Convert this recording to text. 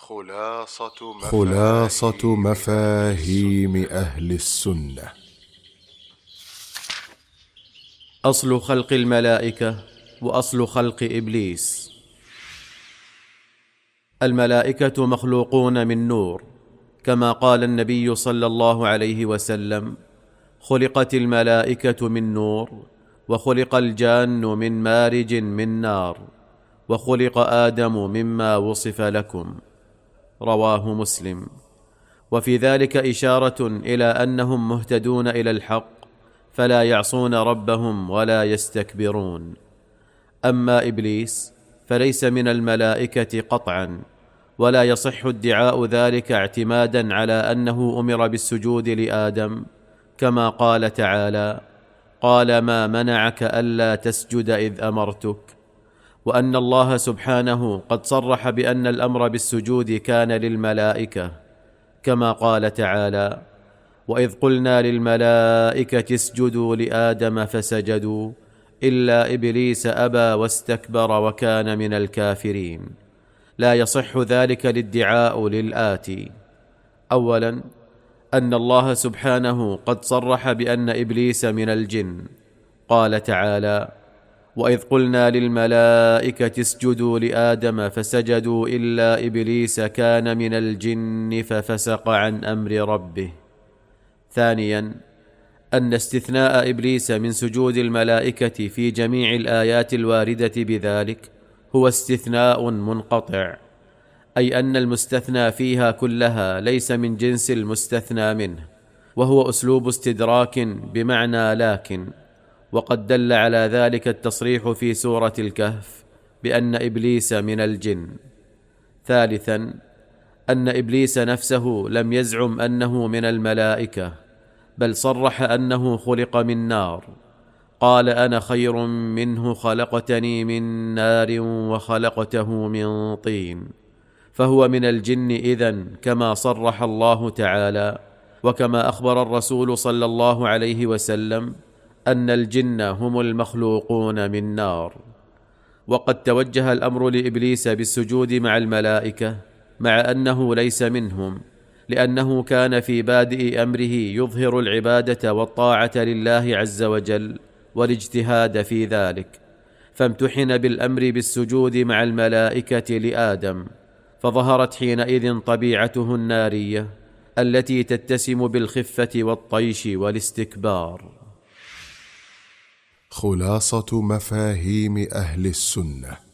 خلاصة مفاهيم أهل السنة. أصل خلق الملائكة وأصل خلق إبليس. الملائكة مخلوقون من نور، كما قال النبي صلى الله عليه وسلم: خلقت الملائكة من نور، وخلق الجان من مارج من نار، وخلق آدم مما وصف لكم. رواه مسلم. وفي ذلك إشارة إلى أنهم مهتدون إلى الحق، فلا يعصون ربهم ولا يستكبرون. أما إبليس فليس من الملائكة قطعا، ولا يصح ادعاء ذلك اعتمادا على أنه أمر بالسجود لآدم، كما قال تعالى: قال ما منعك ألا تسجد إذ أمرتك. وأن الله سبحانه قد صرح بأن الأمر بالسجود كان للملائكة، كما قال تعالى: وإذ قلنا للملائكة اسجدوا لآدم فسجدوا إلا إبليس أبى واستكبر وكان من الكافرين. لا يصح ذلك الادعاء للآتي: أولا، أن الله سبحانه قد صرح بأن إبليس من الجن، قال تعالى: وإذ قلنا للملائكة اسجدوا لآدم فسجدوا إلا إبليس كان من الجن ففسق عن أمر ربه. ثانيا، أن استثناء إبليس من سجود الملائكة في جميع الآيات الواردة بذلك هو استثناء منقطع، أي أن المستثنى فيها كلها ليس من جنس المستثنى منه، وهو أسلوب استدراك بمعنى لكن، وقد دل على ذلك التصريح في سورة الكهف بأن إبليس من الجن. ثالثا، أن إبليس نفسه لم يزعم أنه من الملائكة، بل صرح أنه خلق من نار، قال: أنا خير منه خلقتني من نار وخلقته من طين. فهو من الجن إذن، كما صرح الله تعالى، وكما أخبر الرسول صلى الله عليه وسلم أن الجن هم المخلوقون من نار. وقد توجه الأمر لإبليس بالسجود مع الملائكة، مع أنه ليس منهم، لأنه كان في بادئ أمره يظهر العبادة والطاعة لله عز وجل والاجتهاد في ذلك، فامتحن بالأمر بالسجود مع الملائكة لآدم، فظهرت حينئذ طبيعته النارية التي تتسم بالخفة والطيش والاستكبار. خلاصة مفاهيم أهل السنة.